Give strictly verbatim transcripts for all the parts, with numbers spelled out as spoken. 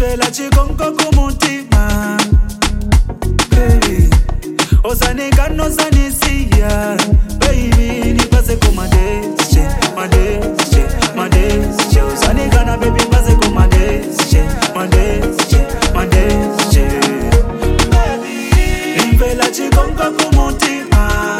Imvela chikonko kumutima baby Osanika no sanisia baby nipase kuma days che my days che my days che Osanika na baby pase kuma days che my days che my days che baby Imvela chikonko kumutima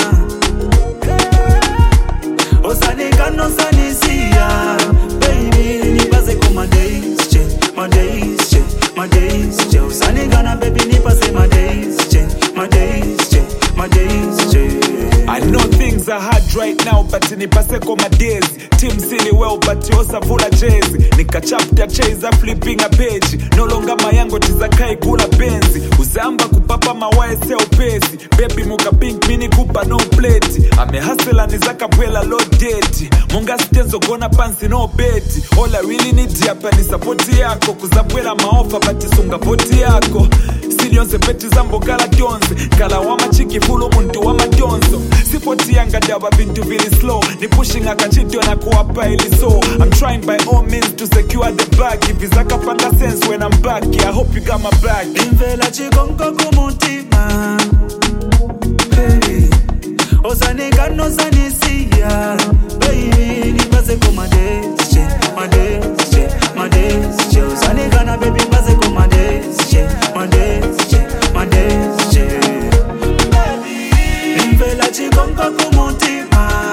Osanika no sanisia baby nipase kuma days che my days che my days che Osanika na baby nipase my days che my days che my days che I know things are hard right now but nipase koma days team silly well but yosa vula jezi nika chapter chase flipping a page no longer mayango tizakai kula benzi uzamba kupapa mawae seo pesi baby muka pink mini kupa no plate ame hustler nizaka pwela low date munga sitenzo gona pansi no beti all I really need hapa ni support yako kuzabwela maofa but sunga poti yako silionse peti zambo gala tionze kala wama chiki fulo muntu wama tionzo sipoti yanga daba bintu really slow ni pushing akachitio na kuwapa ili so I'm trying by all means to secure the bag if it's like a panga sense when I'm back yeah, I hope you got my back Imvela chikonko kumutima baby Osanika no sanisia baby nipase kuma days che my days che my days che Osanika na baby pase kuma days che my days che my days che baby Imvela chikonko kumutima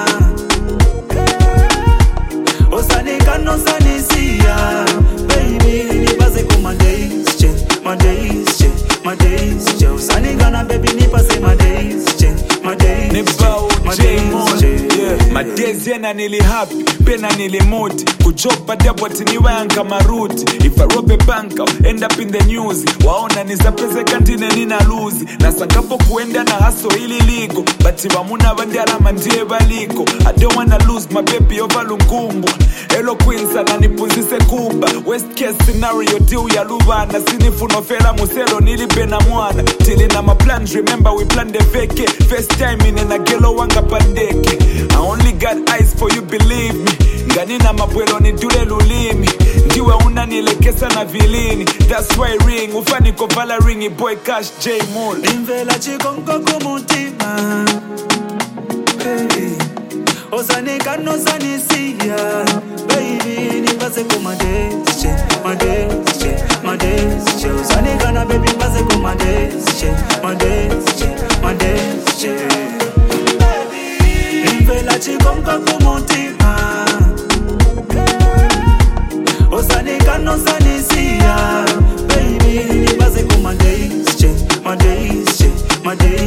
Osanika no sanisia baby nipase kuma days che my days che my days che Osanika na baby nipase my days che my days Nibao J-Mon yeah. My days yena nili happy pena nili mood kuchopa debot niwe anka maruti if I rob a bank I'll end up in the news waona nizapeze kantine nina lose na sangapo kuenda na haso hili ligo but wamuna bandara mandie baliko I don't wanna lose my baby over lungumbu Hello Queens na nipunzise kuba worst case scenario deal ya luba na sinifu nofela muselo nilipena mwana tili na my plans remember we planned the vacay first time in a gelo wanga pandeke I only got eyes for you believe me ngani na mapwelo ni dule lulimi ndiwe unanilekesa na vilini that's why ring ufani kovala ringi boy cash J-Mon Imvela chikonko kumutima baby Osanika no sanisia baby nipase kuma days che my days che my days che Osanika na baby pase kuma days che my days che my days che baby Imvela chikonko kumutima Osanika no sanisia baby nipase kuma days che my days che my days